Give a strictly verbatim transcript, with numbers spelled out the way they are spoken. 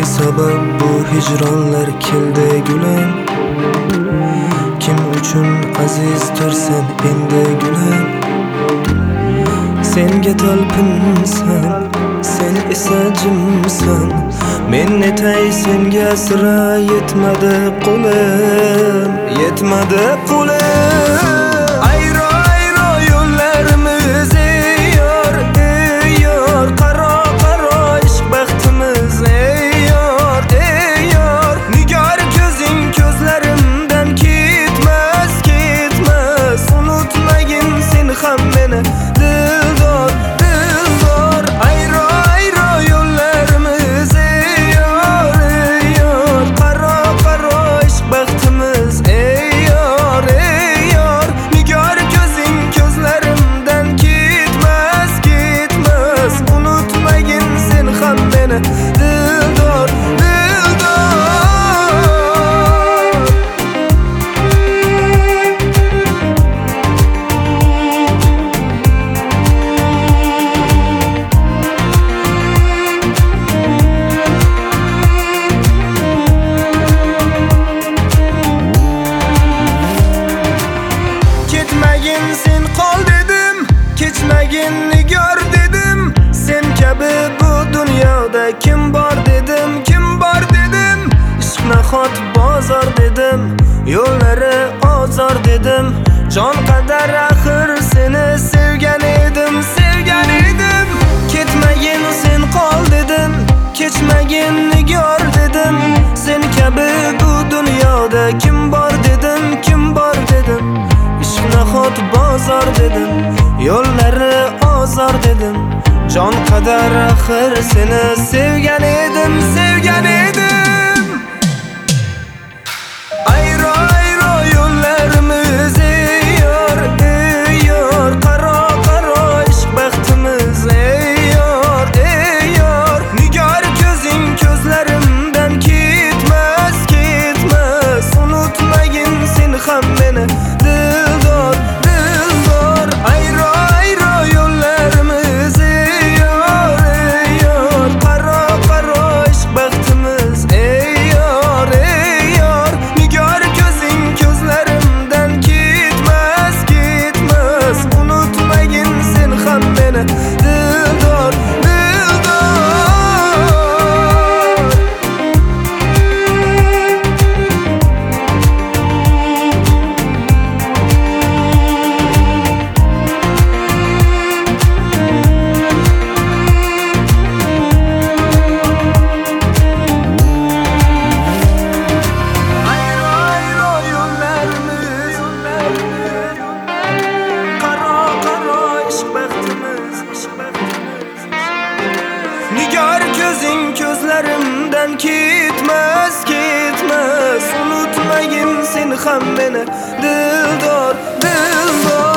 Ney sabab bu hicronlar keldi gulim? Kim uchun azizdir sen endi gulim? Senga talpinsan, sen esa jimsan. Men netay senga sira yetmadi qo'lim, yetmadi qo'lim. Ayro ayro yo'llarimiz ey yor, ey yor. Qaro qaro ishq baxtimiz ey yor, ey yor. Nigar ko'zing ko'zlarimdan ketmas, ketmas. Unutmagin sen ham meni dildor, dildor. Ayro ayro yo'llarimiz ey yor, ey yor. Qaro qaro ishq baxtimiz ey yor, ey yor. Nigar ko'zing ko'zlarimdan ketmas, ketmas. Unutmagin sen ham meni dildor, dildor. Ketmagin sen qol dedim, kechmagin nigar dedim. Sen kabi bu dunyoda kim bor dedim, kim bor dedim. Ishq nahot bozor dedim, yo'llari ozor dedim. Jon qadar axir seni sevgan edim, sevgan edim. Ketmagin sen qol dedim, kechmagin nigar dedim. Sen kabi bu dunyoda kim bor dedim, kim bor dedim. Ishq nahot bozor dedim, yo'llari ozor dedim. Jon qadar axir seni sevgan edim, sevgan edim. Ayro ayro yo'llarimiz ey yor, ey yor. Qaro qaro ishq baxtimiz ey yor, ey yor. Nigar ko'zing ko'zlarimdan ketmas, ketmas. Unutmagin sen ham meni dildor, dildor. Ayro ayro yo'llarimiz ey yor, ey yor. Qaro qaro ishq baxtimiz ey yor, ey yor. Nigar ko'zing ko'zlarimdan ketmas, ketmas. Unutmagin sen ham meni dildor, dildor. Ayro ayro yo'llarimiz, qaro qaro ishq baxtimiz, ishq baxtimiz. Nigar ko'zing ko'zlarimdan ketmas, ketmas. Unutmagin sen ham meni dildor, dildor.